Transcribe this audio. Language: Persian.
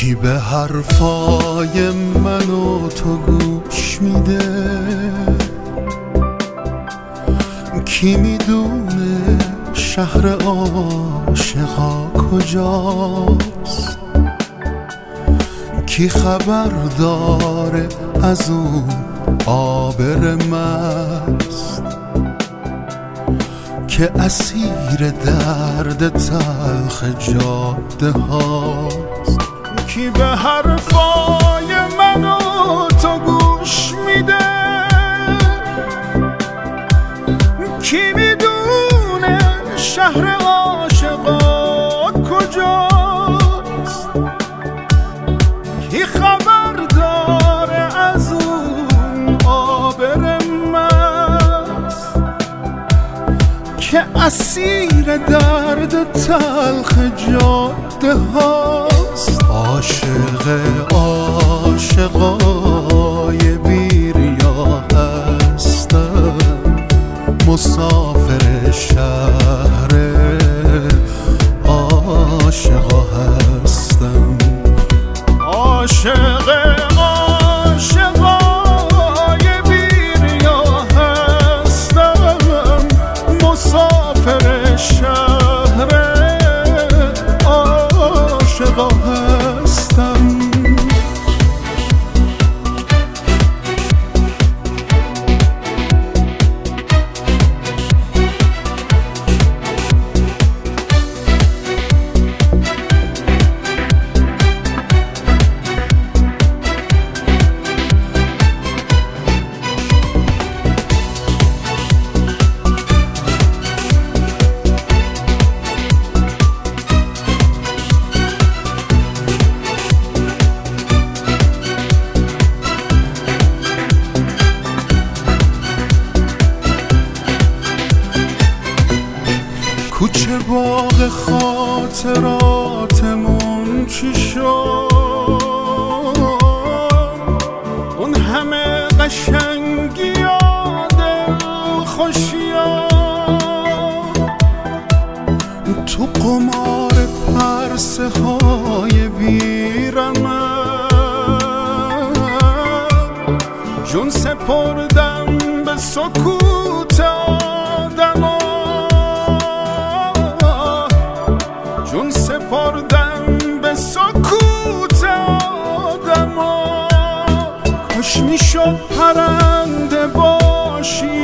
کی به حرفای من و تو گوش میده؟ کی میدونه شهر عاشقا کجاست؟ کی خبر داره از اون عابر مست که اسیر درد تلخ جاده هاست؟ کی به حرفای من و تو گوش میده؟ کی میدونه شهر عاشقا کجاست؟ کی خبر داره از اون عابر مست که اسیر درد تلخ جاده هاست؟ عاشق عاشقای بی‌ریا هستم، مسافر شهر عاشقا هستم. عاشق عاشقای بی‌ریا هستم، مسافر شهر عاشقا هستم. کوچه باغ خاطراتمون چی شد؟ اون همه قشنگی و دلخوشی‌ها تو قمار پرسه های بیرمق جون سپردم به سکوت آدما، جون سپردم به سکوت آدما. کاش میشد پرنده باشی